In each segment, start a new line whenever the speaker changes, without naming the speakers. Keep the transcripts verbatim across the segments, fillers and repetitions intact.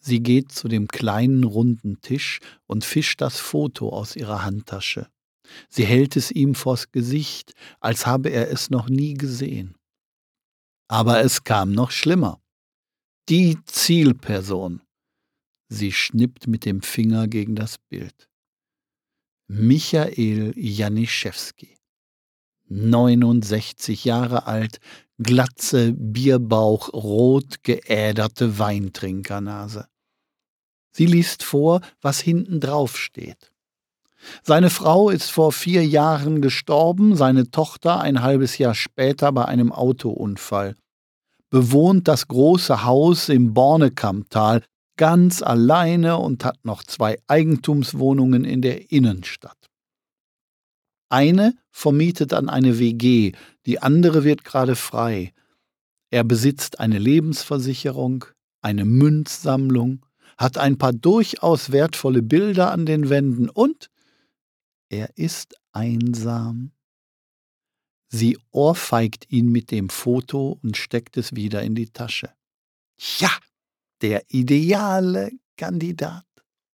Sie geht zu dem kleinen runden Tisch und fischt das Foto aus ihrer Handtasche. Sie hält es ihm vors Gesicht, als habe er es noch nie gesehen. Aber es kam noch schlimmer. Die Zielperson. Sie schnippt mit dem Finger gegen das Bild. Michael Janiszewski. neunundsechzig Jahre alt, Glatze, Bierbauch, rot geäderte Weintrinkernase. Sie liest vor, was hinten drauf steht. Seine Frau ist vor vier Jahren gestorben, seine Tochter ein halbes Jahr später bei einem Autounfall. Bewohnt das große Haus im Bornekammtal, ganz alleine und hat noch zwei Eigentumswohnungen in der Innenstadt. Eine vermietet an eine W G, die andere wird gerade frei. Er besitzt eine Lebensversicherung, eine Münzsammlung, hat ein paar durchaus wertvolle Bilder an den Wänden und er ist einsam. Sie ohrfeigt ihn mit dem Foto und steckt es wieder in die Tasche. Ja, der ideale Kandidat.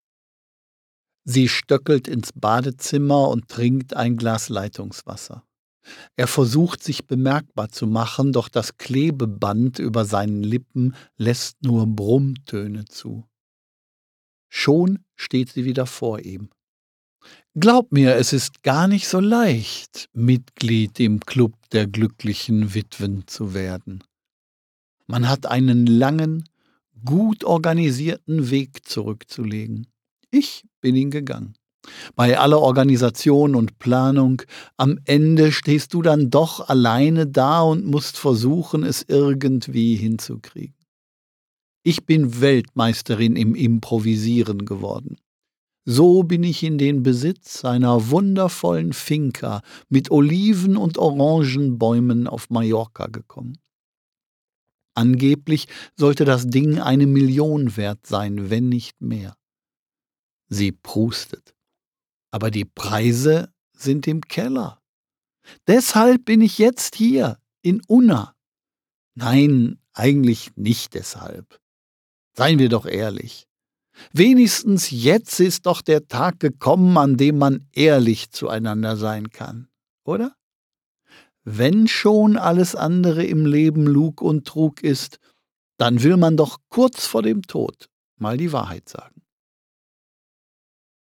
Sie stöckelt ins Badezimmer und trinkt ein Glas Leitungswasser. Er versucht, sich bemerkbar zu machen, doch das Klebeband über seinen Lippen lässt nur Brummtöne zu. Schon steht sie wieder vor ihm. Glaub mir, es ist gar nicht so leicht, Mitglied im Club der glücklichen Witwen zu werden. Man hat einen langen, gut organisierten Weg zurückzulegen. Ich bin ihn gegangen. Bei aller Organisation und Planung, am Ende stehst du dann doch alleine da und musst versuchen, es irgendwie hinzukriegen. Ich bin Weltmeisterin im Improvisieren geworden. So bin ich in den Besitz einer wundervollen Finca mit Oliven- und Orangenbäumen auf Mallorca gekommen. Angeblich sollte das Ding eine Million wert sein, wenn nicht mehr. Sie prustet. Aber die Preise sind im Keller. Deshalb bin ich jetzt hier, in Unna. Nein, eigentlich nicht deshalb. Seien wir doch ehrlich. Wenigstens jetzt ist doch der Tag gekommen, an dem man ehrlich zueinander sein kann, oder? Wenn schon alles andere im Leben Lug und Trug ist, dann will man doch kurz vor dem Tod mal die Wahrheit sagen.